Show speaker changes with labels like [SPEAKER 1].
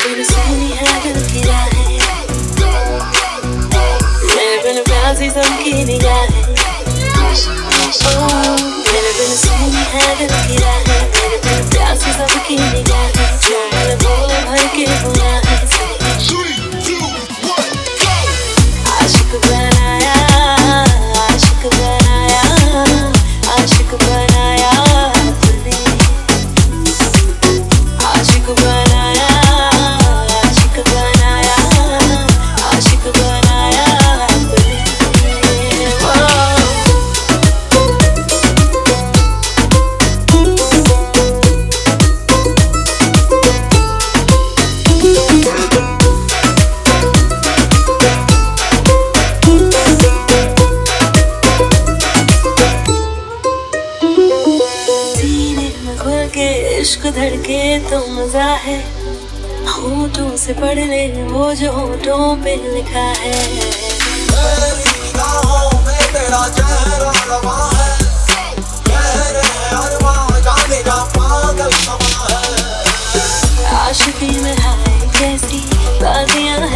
[SPEAKER 1] बिन सुनी है दिल की राहें, मेरे बिन प्यासी सबकी निगाहें। मेरे बिन सुनी है दिल की राहें, मेरे बिन प्यासी सबकी निगाहें। जो मैंने बोले भर के गुनाहें से आशिक बनाया, आशिक बनाया, आशिक बनाया अपने, आशिक बनाया, आशिक बनाया, आशिक बनाया अपने। सीने में खुल के इश्क धड़के तो मजा है, होठों से पढ़ ले वो जो होठों पे लिखा है।
[SPEAKER 2] तेरी निगाहों में तेरा चेहरा रवा है, गहरे अरमां जाने जा पागल समा है।
[SPEAKER 1] आशिकी में हाय कैसी बातियां